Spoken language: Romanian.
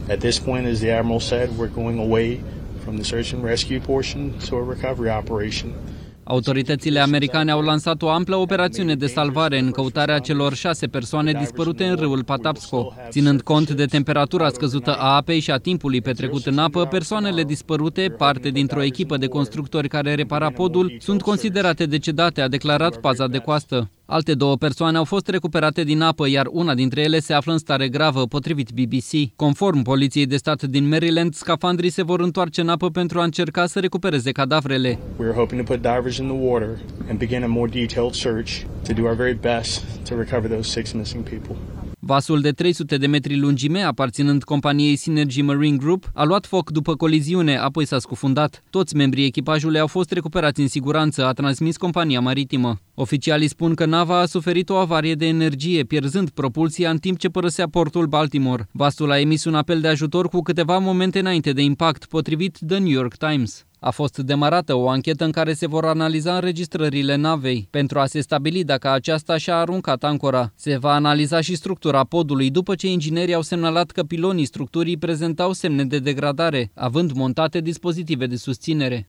At this point, as the Admiral said, we're going away from the search and rescue portion to a recovery operation. Autoritățile americane au lansat o amplă operațiune de salvare în căutarea celor 6 persoane dispărute în râul Patapsco. Ținând cont de temperatura scăzută a apei și a timpului petrecut în apă, persoanele dispărute, parte dintr-o echipă de constructori care repara podul, sunt considerate decedate, a declarat paza de coastă. Alte 2 persoane au fost recuperate din apă, iar una dintre ele se află în stare gravă, potrivit BBC. Conform Poliției de Stat din Maryland, scafandrii se vor întoarce în apă pentru a încerca să recupereze cadavrele. We're hoping to put divers in the water and begin a more detailed search to do our very best to recover those 6 missing people. Vasul de 300 de metri lungime, aparținând companiei Synergy Marine Group, a luat foc după coliziune, apoi s-a scufundat. Toți membrii echipajului au fost recuperați în siguranță, a transmis compania maritimă. Oficialii spun că nava a suferit o avarie de energie, pierzând propulsia în timp ce părăsea portul Baltimore. Vasul a emis un apel de ajutor cu câteva momente înainte de impact, potrivit The New York Times. A fost demarată o anchetă în care se vor analiza înregistrările navei pentru a se stabili dacă aceasta și-a aruncat ancora. Se va analiza și structura podului după ce inginerii au semnalat că pilonii structurii prezentau semne de degradare, având montate dispozitive de susținere.